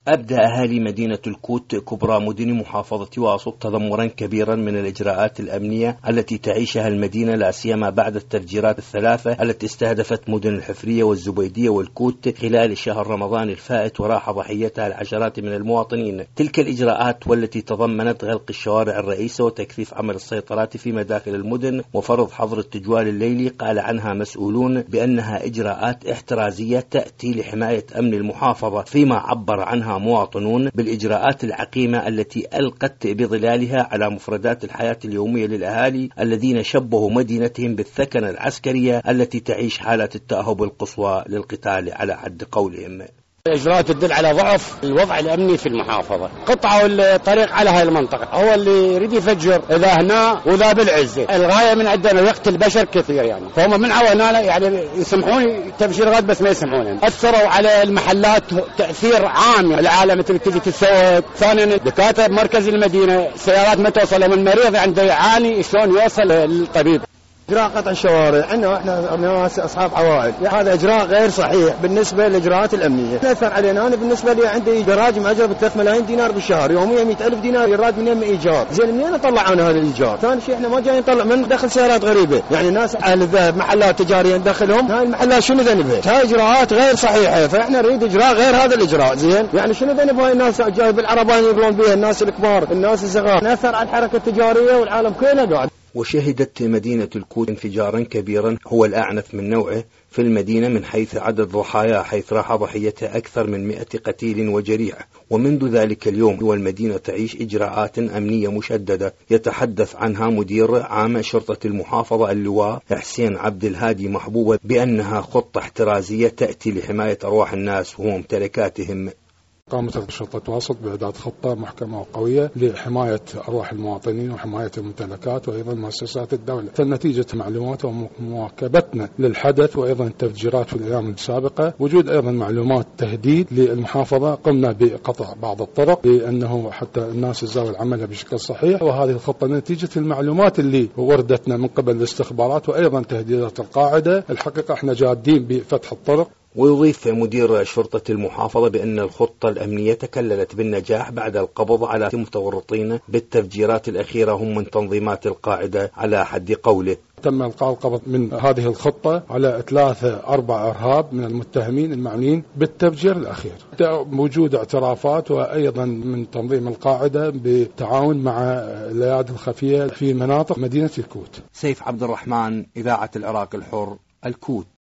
أبدى أهالي مدينة الكوت كبرى مدن محافظة واسط تذمرا كبيرا من الإجراءات الأمنية التي تعيشها المدينة، لا سيما بعد التفجيرات الثلاثة التي استهدفت مدن الحفرية والزبيدية والكوت خلال شهر رمضان الفائت، وراح ضحيتها العشرات من المواطنين. تلك الإجراءات والتي تضمنت غلق الشوارع الرئيسة وتكثيف عمل السيطرات في مداخل المدن وفرض حظر التجوال الليلي، قال عنها مسؤولون بأنها إجراءات احترازية تأتي لحماية أمن المحافظة، فيما عبر عنها مواطنون بالإجراءات العقيمة التي ألقت بظلالها على مفردات الحياة اليومية للأهالي الذين شبهوا مدينتهم بالثكنة العسكرية التي تعيش حالة التأهب القصوى للقتال على حد قولهم. إجراءات تدل على ضعف الوضع الأمني في المحافظة. قطعوا الطريق على هاي المنطقة، هو اللي يريد يفجر إذا هنا وذا بالعزة، الغاية من عندنا يقتل بشر كثير يعني، فهم من عونا يعني يسمحون تفجير غد بس ما يسمحون. أثروا على المحلات تأثير عام، العالم تجي تتسوق. ثانيا دكاترة بمركز المدينة سيارات ما توصل، من المريض عنده يعاني شلون يوصل للطبيب. إجراء قطع الشوارع عندنا احنا ناس اصحاب عوائل، هذا اجراء غير صحيح بالنسبه للاجراءات الامنيه. ياثر علينا. انا بالنسبه لي عندي جراج ماجر ب 3 ملايين دينار بالشهر، يوميا 100,000 دينار يراد منين ايجار. زين منين نطلع عن هذا الايجار؟ ثاني شيء احنا ما جايين نطلع من دخل سيارات غريبه، يعني ناس اهل الذهب محلات تجاريه ندخلهم، هاي المحلات شنو ذنبها؟ هاي اجراءات غير صحيحه، فاحنا نريد اجراء غير هذا الاجراء. زين يعني شنو ذنب هاي الناس جاي بالعربان يقولون بها الناس الكبار الناس الصغار، ناثر على الحركه التجاريه والعالم كله قاعد. وشهدت مدينة الكوت انفجارا كبيرا هو الأعنف من نوعه في المدينة من حيث عدد ضحايا، حيث راح ضحيتها أكثر من 100 قتيل وجريح. ومنذ ذلك اليوم والمدينة تعيش إجراءات أمنية مشددة يتحدث عنها مدير عام شرطة المحافظة اللواء حسين عبد الهادي محبوبة بأنها خطة احترازية تأتي لحماية أرواح الناس وممتلكاتهم. قامت شرطة واسط بإعداد خطة محكمة وقوية لحماية أرواح المواطنين وحماية الممتلكات وأيضا مؤسسات الدولة. نتيجة معلومات ومواكبتنا للحدث وأيضا التفجيرات في الأيام السابقة، وجود أيضا معلومات تهديد للمحافظة، قمنا بقطع بعض الطرق لأنه حتى الناس تزاول عملها بشكل صحيح. وهذه الخطة نتيجة المعلومات اللي وردتنا من قبل الاستخبارات وأيضا تهديدات القاعدة. الحقيقة احنا جادين بفتح الطرق. ويضيف مدير شرطة المحافظة بأن الخطة الأمنية تكللت بالنجاح بعد القبض على المتورطين بالتفجيرات الأخيرة هم من تنظيمات القاعدة على حد قوله. تم إلقاء القبض من هذه الخطة على 3-4 إرهاب من المتهمين المعنيين بالتفجير الأخير. وجود اعترافات وأيضا من تنظيم القاعدة بالتعاون مع الأيادي الخفية في مناطق مدينة الكوت. سيف عبد الرحمن، إذاعة العراق الحر، الكوت.